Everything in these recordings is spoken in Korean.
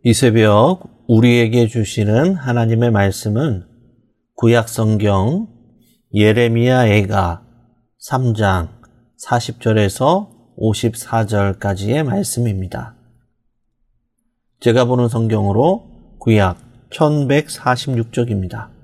이 새벽 우리에게 주시는 하나님의 말씀은 구약성경 예레미야애가 3장 40절에서 54절까지의 말씀입니다. 제가 보는 성경으로 구약 1146쪽입니다.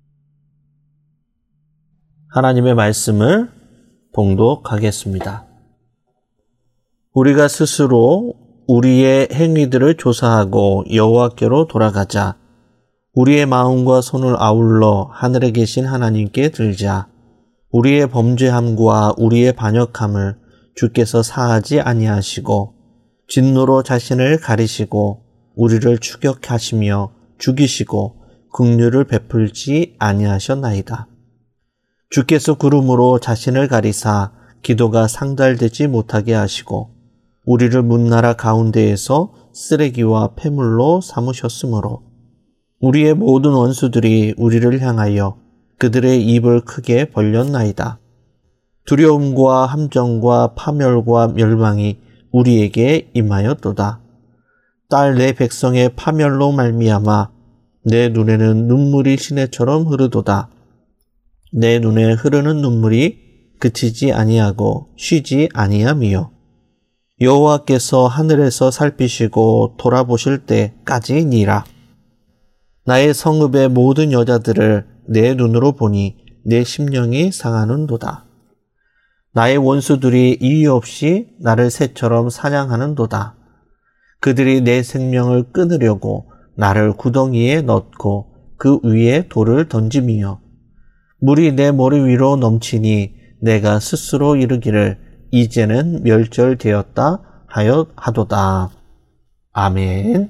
하나님의 말씀을 봉독하겠습니다. 우리가 스스로 우리의 행위들을 조사하고 여호와께로 돌아가자. 우리의 마음과 손을 아울러 하늘에 계신 하나님께 들자. 우리의 범죄함과 우리의 반역함을 주께서 사하지 아니하시고 진노로 자신을 가리시고 우리를 추격하시며 죽이시고 긍휼을 베풀지 아니하셨나이다. 주께서 구름으로 자신을 가리사 기도가 상달되지 못하게 하시고 우리를 문나라 가운데에서 쓰레기와 폐물로 삼으셨으므로 우리의 모든 원수들이 우리를 향하여 그들의 입을 크게 벌렸나이다. 두려움과 함정과 파멸과 멸망이 우리에게 임하였도다. 딸 내 백성의 파멸로 말미암아 내 눈에는 눈물이 시내처럼 흐르도다. 내 눈에 흐르는 눈물이 그치지 아니하고 쉬지 아니함이요. 여호와께서 하늘에서 살피시고 돌아보실 때까지니라. 나의 성읍의 모든 여자들을 내 눈으로 보니 내 심령이 상하는도다. 나의 원수들이 이유 없이 나를 새처럼 사냥하는도다. 그들이 내 생명을 끊으려고 나를 구덩이에 넣고 그 위에 돌을 던짐이요. 물이 내 머리 위로 넘치니 내가 스스로 이르기를 이제는 멸절되었다 하도다. 아멘.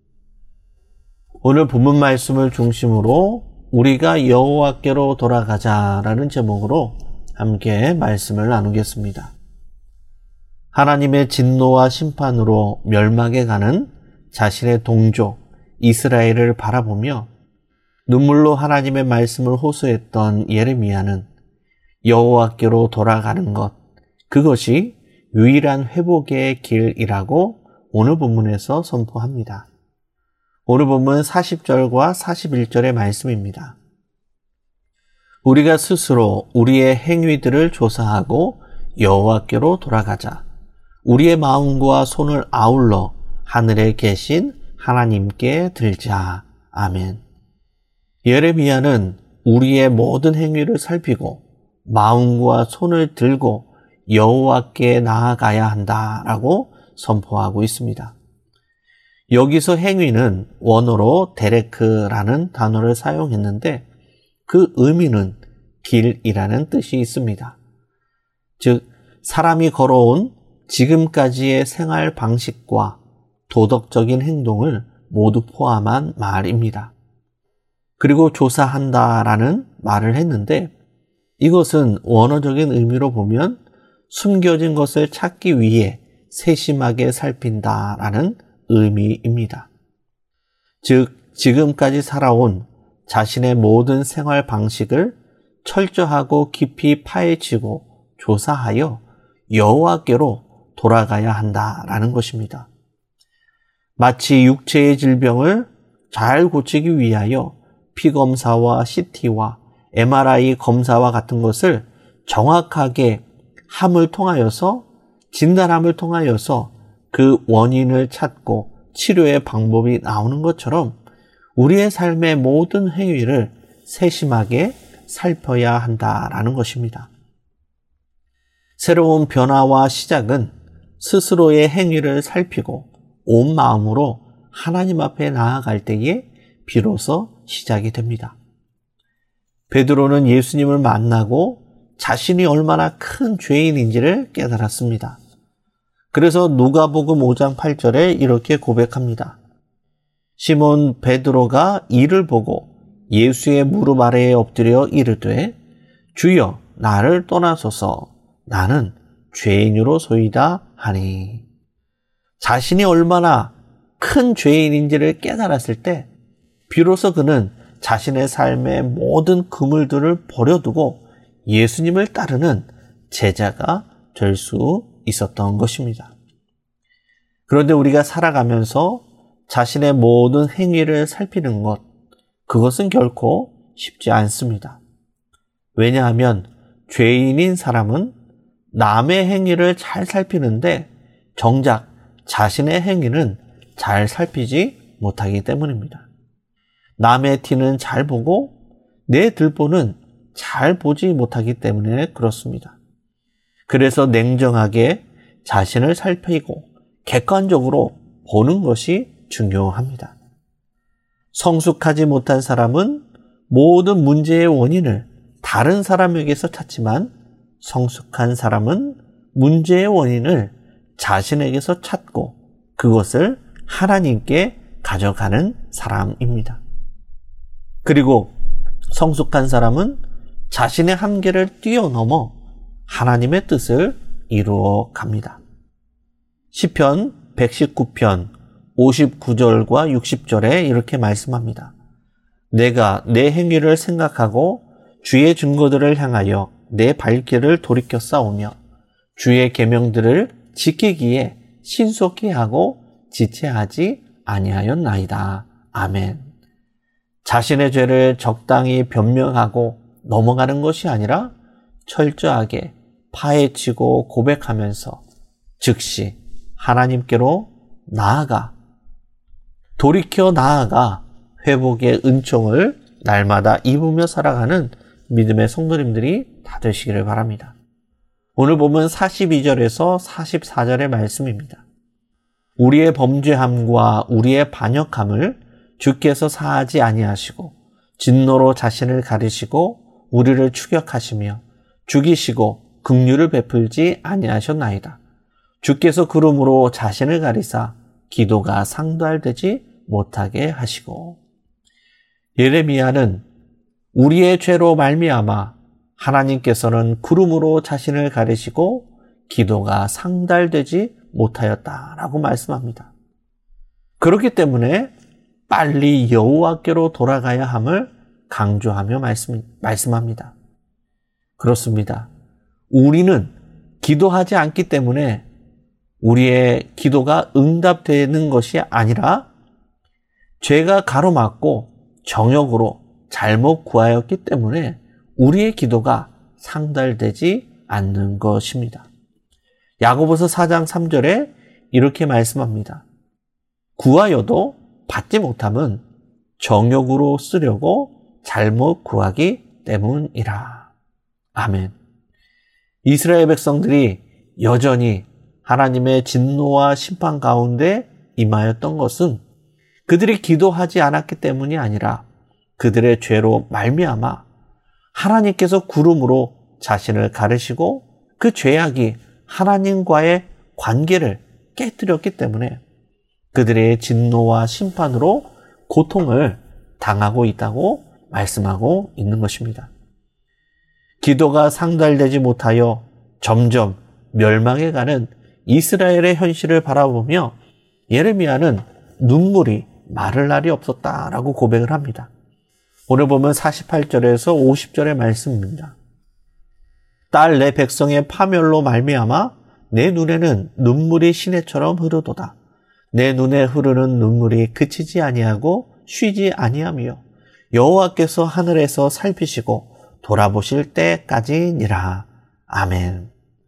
오늘 본문 말씀을 중심으로 우리가 여호와께로 돌아가자라는 제목으로 함께 말씀을 나누겠습니다. 하나님의 진노와 심판으로 멸망해 가는 자신의 동족 이스라엘을 바라보며 눈물로 하나님의 말씀을 호소했던 예레미야는 여호와께로 돌아가는 것, 그것이 유일한 회복의 길이라고 오늘 본문에서 선포합니다. 오늘 본문 40절과 41절의 말씀입니다. 우리가 스스로 우리의 행위들을 조사하고 여호와께로 돌아가자. 우리의 마음과 손을 아울러 하늘에 계신 하나님께 들자. 아멘. 예레미야는 우리의 모든 행위를 살피고 마음과 손을 들고 여호와께 나아가야 한다라고 선포하고 있습니다. 여기서 행위는 원어로 데레크라는 단어를 사용했는데 그 의미는 길이라는 뜻이 있습니다. 즉 사람이 걸어온 지금까지의 생활 방식과 도덕적인 행동을 모두 포함한 말입니다. 그리고 조사한다라는 말을 했는데 이것은 원어적인 의미로 보면 숨겨진 것을 찾기 위해 세심하게 살핀다라는 의미입니다. 즉 지금까지 살아온 자신의 모든 생활 방식을 철저하고 깊이 파헤치고 조사하여 여호와께로 돌아가야 한다라는 것입니다. 마치 육체의 질병을 잘 고치기 위하여 피검사와 CT와 MRI 검사와 같은 것을 정확하게 진단함을 통하여서 그 원인을 찾고 치료의 방법이 나오는 것처럼 우리의 삶의 모든 행위를 세심하게 살펴야 한다라는 것입니다. 새로운 변화와 시작은 스스로의 행위를 살피고 온 마음으로 하나님 앞에 나아갈 때에 비로소 시작이 됩니다. 베드로는 예수님을 만나고 자신이 얼마나 큰 죄인인지를 깨달았습니다. 그래서 누가복음 5장 8절에 이렇게 고백합니다. 시몬 베드로가 이를 보고 예수의 무릎 아래에 엎드려 이르되 주여 나를 떠나소서 나는 죄인으로소이다 하니. 자신이 얼마나 큰 죄인인지를 깨달았을 때 비로소 그는 자신의 삶의 모든 그물들을 버려두고 예수님을 따르는 제자가 될 수 있었던 것입니다. 그런데 우리가 살아가면서 자신의 모든 행위를 살피는 것, 그것은 결코 쉽지 않습니다. 왜냐하면 죄인인 사람은 남의 행위를 잘 살피는데 정작 자신의 행위는 잘 살피지 못하기 때문입니다. 남의 티는 잘 보고 내 들보는 잘 보지 못하기 때문에 그렇습니다. 그래서 냉정하게 자신을 살피고 객관적으로 보는 것이 중요합니다. 성숙하지 못한 사람은 모든 문제의 원인을 다른 사람에게서 찾지만 성숙한 사람은 문제의 원인을 자신에게서 찾고 그것을 하나님께 가져가는 사람입니다. 그리고 성숙한 사람은 자신의 한계를 뛰어넘어 하나님의 뜻을 이루어 갑니다. 시편 119편 59절과 60절에 이렇게 말씀합니다. 내가 내 행위를 생각하고 주의 증거들을 향하여 내 발길을 돌이켜 싸우며 주의 계명들을 지키기에 신속히 하고 지체하지 아니하였나이다. 아멘. 자신의 죄를 적당히 변명하고 넘어가는 것이 아니라 철저하게 파헤치고 고백하면서 즉시 하나님께로 돌이켜 나아가 회복의 은총을 날마다 입으며 살아가는 믿음의 성도님들이 다 되시기를 바랍니다. 오늘 보면 42절에서 44절의 말씀입니다. 우리의 범죄함과 우리의 반역함을 주께서 사하지 아니하시고 진노로 자신을 가리시고 우리를 추격하시며 죽이시고 긍휼을 베풀지 아니하셨나이다. 주께서 그러므로 자신을 가리사 기도가 상달되지 못하게 하시고. 예레미야는 우리의 죄로 말미암아 하나님께서는 구름으로 자신을 가리시고 기도가 상달되지 못하였다라고 말씀합니다. 그렇기 때문에 빨리 여호와께로 돌아가야 함을 강조하며 말씀합니다. 그렇습니다. 우리는 기도하지 않기 때문에 우리의 기도가 응답되는 것이 아니라 죄가 가로막고 정욕으로 잘못 구하였기 때문에 우리의 기도가 상달되지 않는 것입니다. 야고보서 4장 3절에 이렇게 말씀합니다. 구하여도 받지 못함은 정욕으로 쓰려고 잘못 구하기 때문이라. 아멘. 이스라엘 백성들이 여전히 하나님의 진노와 심판 가운데 임하였던 것은 그들이 기도하지 않았기 때문이 아니라 그들의 죄로 말미암아 하나님께서 구름으로 자신을 가르시고 그 죄악이 하나님과의 관계를 깨뜨렸기 때문에 그들의 진노와 심판으로 고통을 당하고 있다고 말씀하고 있는 것입니다. 기도가 상달되지 못하여 점점 멸망해가는 이스라엘의 현실을 바라보며 예레미야는 눈물이 마를 날이 없었다라고 고백을 합니다. 오늘 보면 48절에서 50절의 말씀입니다. 딸 내 백성의 파멸로 말미암아 내 눈에는 눈물이 시내처럼 흐르도다. 내 눈에 흐르는 눈물이 그치지 아니하고 쉬지 아니하며 여호와께서 하늘에서 살피시고 돌아보실 때까지니라. 아멘.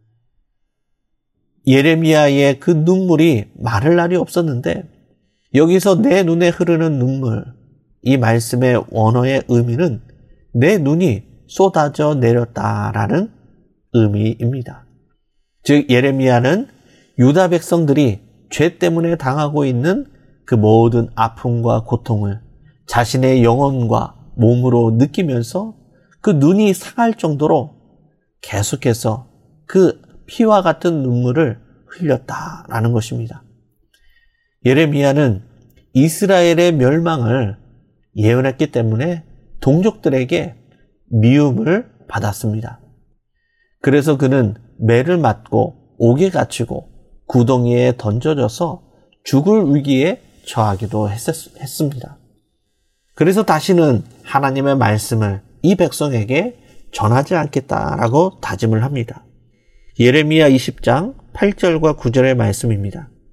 예레미야의 그 눈물이 마를 날이 없었는데 여기서 내 눈에 흐르는 눈물, 이 말씀의 원어의 의미는 내 눈이 쏟아져 내렸다라는 의미입니다. 즉 예레미야는 유다 백성들이 죄 때문에 당하고 있는 그 모든 아픔과 고통을 자신의 영혼과 몸으로 느끼면서 그 눈이 상할 정도로 계속해서 그 피와 같은 눈물을 흘렸다라는 것입니다. 예레미야는 이스라엘의 멸망을 예언했기 때문에 동족들에게 미움을 받았습니다. 그래서 그는 매를 맞고 옥에 갇히고 구덩이에 던져져서 죽을 위기에 처하기도 했습니다. 그래서 다시는 하나님의 말씀을 이 백성에게 전하지 않겠다라고 다짐을 합니다. 예레미야 20장 8절과 9절의 말씀입니다.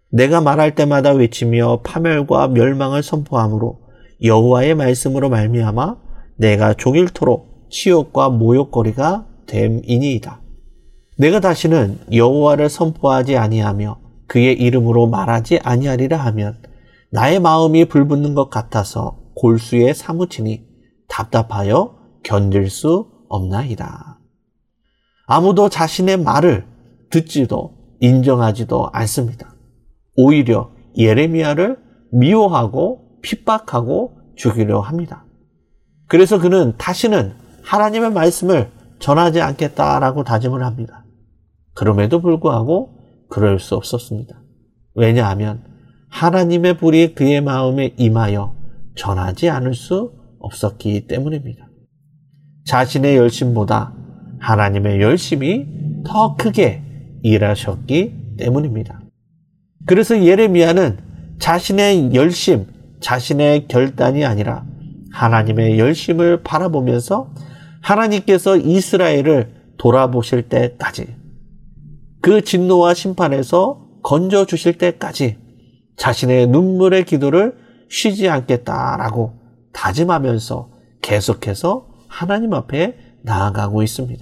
내가 말할 때마다 외치며 파멸과 멸망을 선포함으로 여호와의 말씀으로 말미암아 내가 종일토록 치욕과 모욕거리가 됨이니이다. 내가 다시는 여호와를 선포하지 아니하며 그의 이름으로 말하지 아니하리라 하면 나의 마음이 불붙는 것 같아서 골수에 사무치니 답답하여 견딜 수 없나이다. 아무도 자신의 말을 듣지도 인정하지도 않습니다. 오히려 예레미야를 미워하고 핍박하고 죽이려 합니다. 그래서 그는 다시는 하나님의 말씀을 전하지 않겠다라고 다짐을 합니다. 그럼에도 불구하고 그럴 수 없었습니다. 왜냐하면 하나님의 불이 그의 마음에 임하여 전하지 않을 수 없었기 때문입니다. 자신의 열심보다 하나님의 열심이 더 크게 일하셨기 때문입니다. 그래서 예레미야는 자신의 열심, 자신의 결단이 아니라 하나님의 열심을 바라보면서 하나님께서 이스라엘을 돌아보실 때까지, 그 진노와 심판에서 건져주실 때까지 자신의 눈물의 기도를 쉬지 않겠다라고 다짐하면서 계속해서 하나님 앞에 나아가고 있습니다.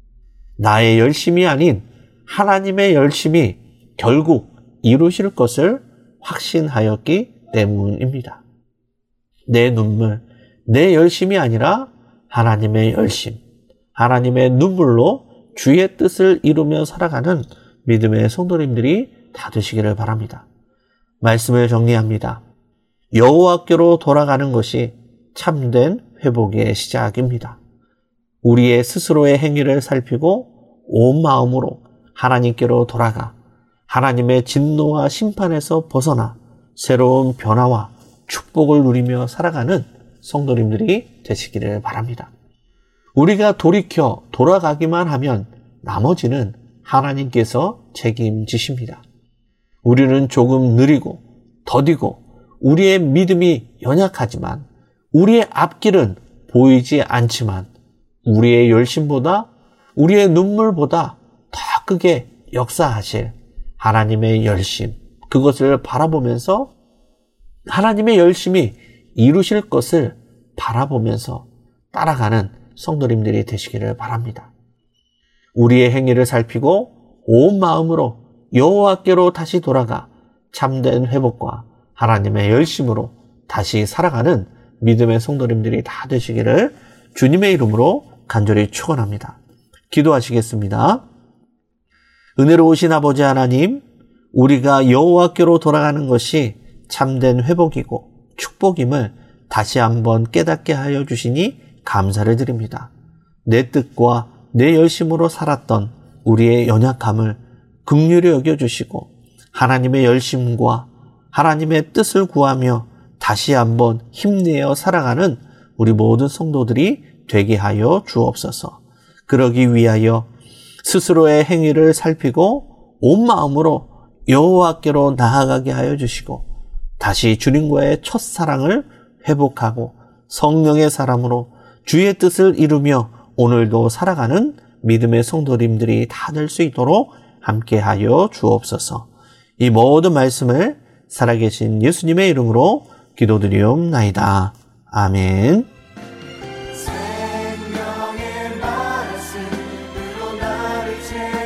나의 열심이 아닌 하나님의 열심이 결국 이루실 것을 확신하였기 때문입니다. 내 눈물, 내 열심이 아니라 하나님의 열심, 하나님의 눈물로 주의 뜻을 이루며 살아가는 믿음의 성도님들이 다 되시기를 바랍니다. 말씀을 정리합니다. 여호와께로 돌아가는 것이 참된 회복의 시작입니다. 우리의 스스로의 행위를 살피고 온 마음으로 하나님께로 돌아가 하나님의 진노와 심판에서 벗어나 새로운 변화와 축복을 누리며 살아가는 성도님들이 되시기를 바랍니다. 우리가 돌이켜 돌아가기만 하면 나머지는 하나님께서 책임지십니다. 우리는 조금 느리고 더디고 우리의 믿음이 연약하지만 우리의 앞길은 보이지 않지만 우리의 열심보다 우리의 눈물보다 더 크게 역사하실 하나님의 열심, 그것을 바라보면서 하나님의 열심이 이루실 것을 바라보면서 따라가는 성도님들이 되시기를 바랍니다. 우리의 행위를 살피고 온 마음으로 여호와께로 다시 돌아가 참된 회복과 하나님의 열심으로 다시 살아가는 믿음의 성도님들이 다 되시기를 주님의 이름으로 간절히 축원합니다. 기도하시겠습니다. 은혜로우신 아버지 하나님, 우리가 여호와께로 돌아가는 것이 참된 회복이고 축복임을 다시 한번 깨닫게 하여 주시니 감사를 드립니다. 내 뜻과 내 열심으로 살았던 우리의 연약함을 긍휼히 여겨주시고 하나님의 열심과 하나님의 뜻을 구하며 다시 한번 힘내어 살아가는 우리 모든 성도들이 되게 하여 주옵소서. 그러기 위하여 스스로의 행위를 살피고 온 마음으로 여호와께로 나아가게 하여 주시고 다시 주님과의 첫사랑을 회복하고 성령의 사람으로 주의 뜻을 이루며 오늘도 살아가는 믿음의 성도님들이 다 될 수 있도록 함께하여 주옵소서. 이 모든 말씀을 살아계신 예수님의 이름으로 기도드리옵나이다. 아멘. 생명의 말씀으로 나를 채워